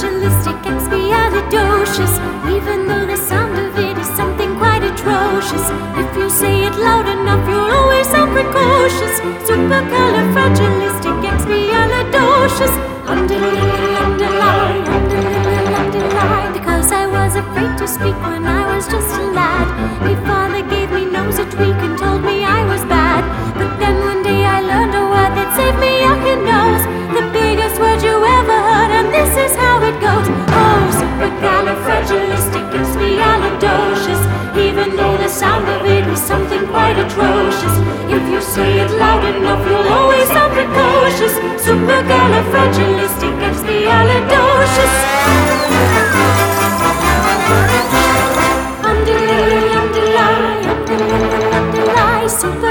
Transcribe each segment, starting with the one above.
supercalifragilisticexpialidocious. Even though the sound of it is something quite atrocious, if you say it loud enough, you'll always sound precocious. Supercalifragilisticexpialidocious. Underline, because I was afraid to speak when I was just a lad. My father gave me nose a tweak and told me I was bad. But then one day I learned a word that saved me up your nose. The biggest word you ever heard, and this is how it goes. Oh, supercalifragilisticexpialidocious. Even though the sound of it is something quite atrocious, if you say it loud enough, you'll always sound precocious. Supercalifragilisticexpialidocious. Underline,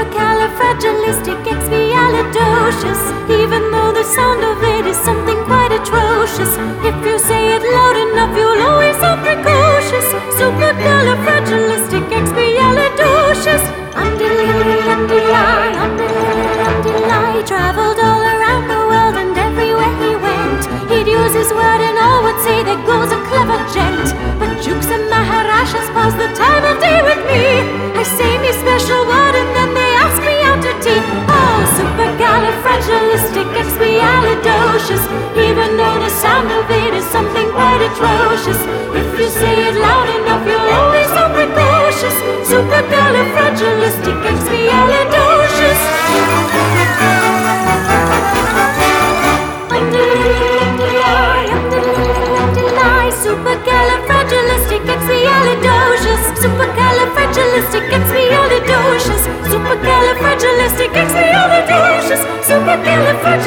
supercalifragilisticexpialidocious. Even though the sound of it is something quite atrocious, if you say it loud enough, you'll always sound precocious. Supercalifragilisticexpialidocious. Underline. Traveled all around the world and everywhere he went, he'd use his word and all would say there goes a clever gent. But Jukes and Maharajas pass the time of day with me. I say me special word and then they ask me out to tea. Oh, supercalifragilisticexpialidocious. Even though the sound of it is something quite atrocious, if you say it loud enough, you'll always sound precocious. Supercalifragilisticexpialidocious. Underline, supercalifragilisticexpialidocious. Supercalifragilisticexpialidocious. Supercalifragilisticexpialidocious. Supercalifragilisticexpialidocious.